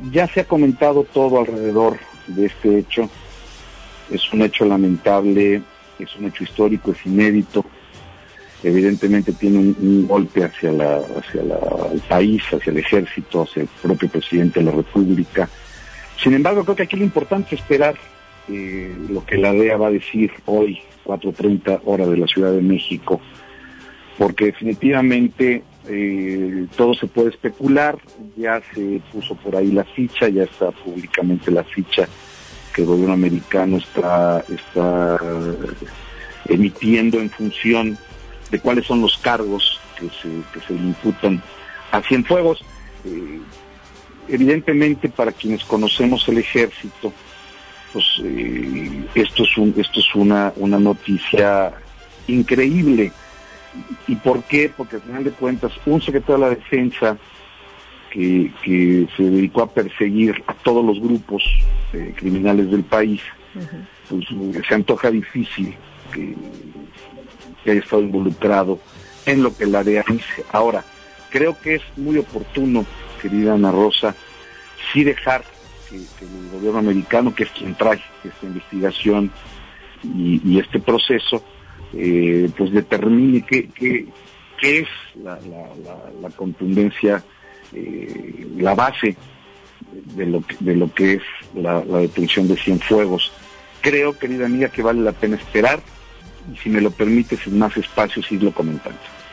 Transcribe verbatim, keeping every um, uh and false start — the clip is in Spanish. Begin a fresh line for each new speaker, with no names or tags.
ya se ha comentado todo alrededor de este hecho. Es un hecho lamentable, es un hecho histórico, es inédito. Evidentemente tiene un, un golpe hacia la, hacia la, el país, hacia el ejército, hacia el propio presidente de la República. Sin embargo, creo que aquí lo importante es esperar eh, lo que la D E A va a decir hoy, cuatro treinta hora de la Ciudad de México, porque definitivamente eh, todo se puede especular. Ya se puso por ahí la ficha, ya está públicamente la ficha que el gobierno americano está, está emitiendo en función de cuáles son los cargos que se, que se le imputan a Cienfuegos. Eh, evidentemente, para quienes conocemos el ejército, pues eh, esto es un, esto es una, una noticia increíble. ¿Y por qué? Porque al final de cuentas, un secretario de la Defensa que, que se dedicó a perseguir a todos los grupos eh, criminales del país, uh-huh. pues se antoja difícil que, que haya estado involucrado en lo que la D E A dice. Ahora, creo que es muy oportuno, querida Ana Rosa, sí dejar que, que el gobierno americano, que es quien trae esta investigación y, y este proceso, eh, pues determine qué, qué, qué es la, la, la, la contundencia, eh, la base de lo que, de lo que es la, la detención de Cienfuegos. Creo, querida amiga, que vale la pena esperar y, si me lo permite, sin más espacios, irlo comentando.